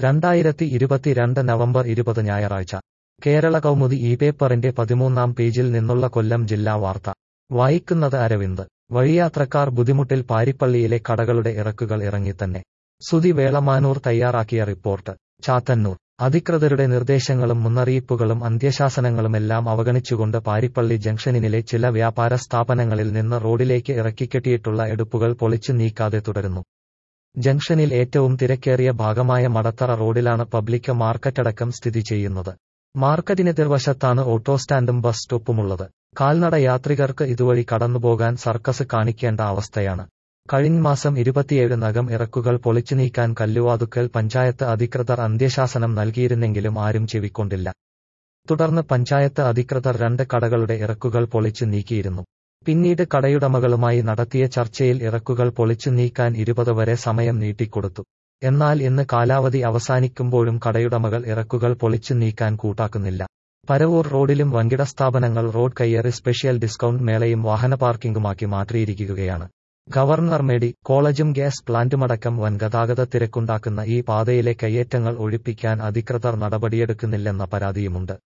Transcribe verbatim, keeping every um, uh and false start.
രണ്ടായിരത്തി ഇരുപത്തിരണ്ട് നവംബർ ഇരുപത് ഞായറാഴ്ച കേരള കൗമുദി ഈ പേപ്പറിന്റെ പതിമൂന്നാം പേജിൽ നിന്നുള്ള കൊല്ലം ജില്ലാ വാർത്ത വായിക്കുന്നത് അരവിന്ദ്. വഴിയാത്രക്കാർ ബുദ്ധിമുട്ടിൽ പാരിപ്പള്ളിയിലെ കടകളുടെ ഇറക്കുകൾ ഇറങ്ങിത്തന്നെ. സുധി വേളമാനൂർ തയ്യാറാക്കിയ റിപ്പോർട്ട്. ചാത്തന്നൂർ. അധികൃതരുടെ നിർദ്ദേശങ്ങളും മുന്നറിയിപ്പുകളും അന്ത്യശാസനങ്ങളുമെല്ലാം അവഗണിച്ചുകൊണ്ട് പാരിപ്പള്ളി ജംഗ്ഷനിലെ ചില വ്യാപാര സ്ഥാപനങ്ങളിൽ നിന്ന് റോഡിലേക്ക് ഇറക്കിക്കെട്ടിയിട്ടുള്ള എടുപ്പുകൾ പൊളിച്ചു നീക്കാതെ തുടരുന്നു. ജംഗ്ഷനിൽ ഏറ്റവും തിരക്കേറിയ ഭാഗമായ മടത്തറ റോഡിലാണ് പബ്ലിക് മാർക്കറ്റടക്കം സ്ഥിതി ചെയ്യുന്നത്. മാർക്കറ്റിനെതിർവശത്താണ് ഓട്ടോ സ്റ്റാൻഡും ബസ് സ്റ്റോപ്പുമുള്ളത്. കാൽനട യാത്രികർക്ക് ഇതുവഴി കടന്നുപോകാൻ സർക്കസ് കാണിക്കേണ്ട അവസ്ഥയാണ്. കഴിഞ്ഞ മാസം ഇരുപത്തിയേഴിനകം ഇറക്കുകൾ പൊളിച്ചു നീക്കാൻ കല്ലുവാതുക്കൽ പഞ്ചായത്ത് അധികൃതർ അന്ത്യശാസനം നൽകിയിരുന്നെങ്കിലും ആരും ചെവിക്കൊണ്ടില്ല. തുടർന്ന് പഞ്ചായത്ത് അധികൃതർ രണ്ട് കടകളുടെ ഇറക്കുകൾ പൊളിച്ചു നീക്കിയിരുന്നു. പിന്നീട് കടയുടമകളുമായി നടത്തിയ ചർച്ചയിൽ ഇറക്കുകൾ പൊളിച്ചു നീക്കാൻ ഇരുപത് വരെ സമയം നീട്ടിക്കൊടുത്തു. എന്നാൽ ഇന്ന് കാലാവധി അവസാനിക്കുമ്പോഴും കടയുടമകൾ ഇറക്കുകൾ പൊളിച്ചു നീക്കാൻ കൂട്ടാക്കുന്നില്ല. പരവൂർ റോഡിലും വൻകിട സ്ഥാപനങ്ങൾ റോഡ് കയ്യേറി സ്പെഷ്യൽ ഡിസ്കൗണ്ട് മേളയും വാഹന പാർക്കിംഗുമാക്കി മാറ്റിയിരിക്കുകയാണ്. ഗവർണർ മെഡി കോളേജും ഗ്യാസ് പ്ലാന്റുമടക്കം വൻ ഗതാഗത തിരക്കുണ്ടാക്കുന്ന ഈ പാതയിലെ കയ്യേറ്റങ്ങൾ ഒഴിപ്പിക്കാൻ അധികൃതർ നടപടിയെടുക്കുന്നില്ലെന്ന പരാതിയുമുണ്ട്.